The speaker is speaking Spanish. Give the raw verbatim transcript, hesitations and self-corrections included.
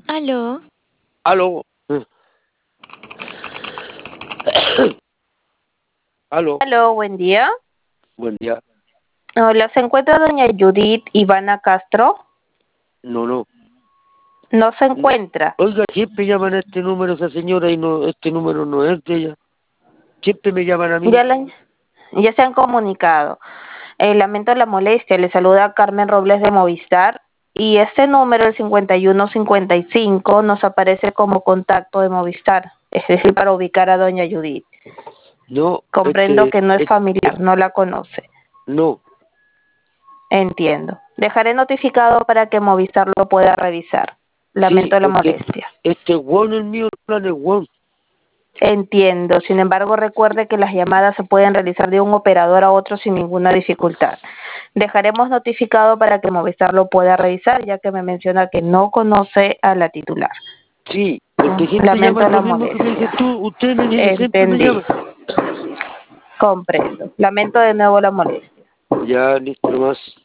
Aló. Aló. Eh. Aló. Aló, buen día. Buen día. Hola, ¿se encuentra doña Judith Ivana Castro? No, no. No se No. encuentra. Oiga, siempre llaman a este número esa señora y no, este número no es de ella. Siempre me llaman a mí. Ya, la- ya se han comunicado. Eh, lamento la molestia. Le saluda Carmen Robles de Movistar. Y este número, el cincuenta y uno cincuenta y cinco, nos aparece como contacto de Movistar. Es decir, para ubicar a doña Judith. No, Comprendo este, que no es este, familiar, no la conoce. no. Entiendo. Dejaré notificado para que Movistar lo pueda revisar. Sí, Lamento la porque molestia. este one es mío, el plan es one. Entiendo. Sin embargo, recuerde que las llamadas se pueden realizar de un operador a otro sin ninguna dificultad. Dejaremos notificado para que Movistar lo pueda revisar, ya que me menciona que no conoce a la titular. Sí, porque siempre Lamento llaman lo la mismo que me dices molestia. tú. Usted me dice, siempre me Entendí. llama. Comprendo. Lamento de nuevo la molestia. Ya, listo, nomás.